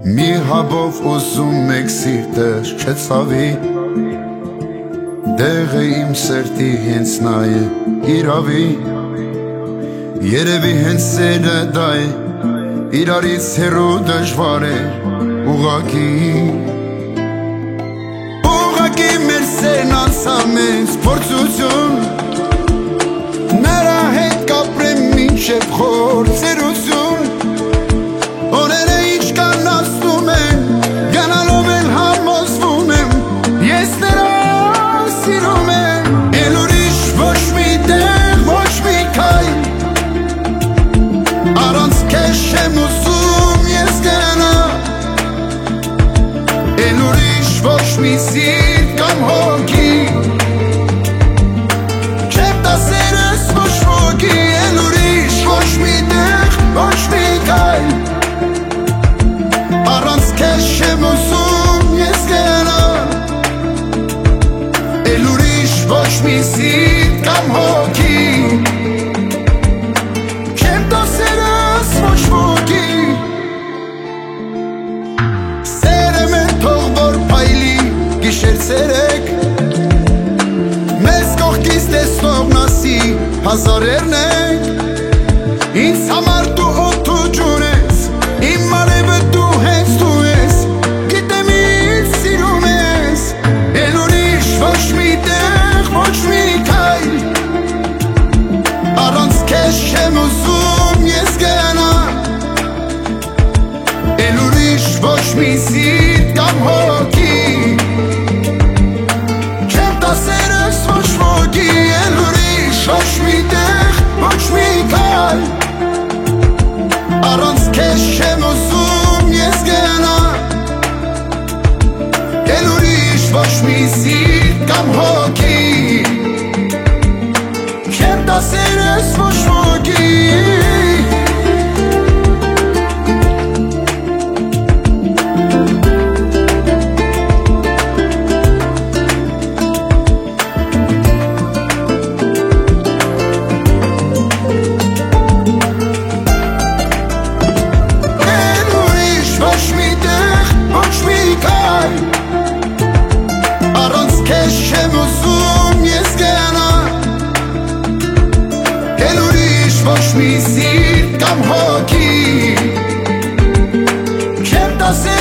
Մի հաբով ուզում եք սիրտեր չեցավի, դեղը իմ սրտի հենց նա է իրավի, երևի հենց սերը դա է, իրարից հեռու դժվար է ուղղակի մեր սերն անցա մեծ փորձություն, նրա հետ կապրեմ մինչև խոր ծերություն, օրերը ինչքան անցնում են, գնալով էլ համոզվում եմ, ես նրան սիրում եմ, էլ ուրիշ ոչ մի տեղ, ոչ մի քայլ, առանց քեզ չեմ ուզում ես գնալ, էլ ուրիշ ոչ մի սիրտ կամ հոգի, չեմ տա սերս ոչ ոքի, էլ ուրիշ ոչ մի տեղ, ոչ մի քայլ, առանց քեզ չեմ ուզում ես գնալ, էլ ուրիշ ոչ մի սիրտ կամ հոգի, չեմ տա սերս ոչ ոքի, սերը մեր թող որ փայլի գիշեր ցերեկ, մեզ կողքից տեսնողն ասի հազարերն ենք, ինձ համար դու օդ ու ջուր ես, իմ մարևը դու հենց դու ես, գիտեմ ինձ սիրում ես, էլ ուրիշ ոչ մի տեղ, ոչ մի քայլ, առանց քեզ չեմ ուզում ես գնալ, էլ ուրիշ ոչ մի սիրտ կամ հոգի, սերս ոչ ոքի, էլ ուրիշ ոչ մի տեղ, ոչ մի քայլ, առանց քեզ չեմ ուզում ես գնալ, էլ ուրիշ ոչ մի սիրտ կամ հոգի, չեմ տա սերս ոչ ոքի, ոչ մի սիրտ կամ հոգի, չեմ տա սերս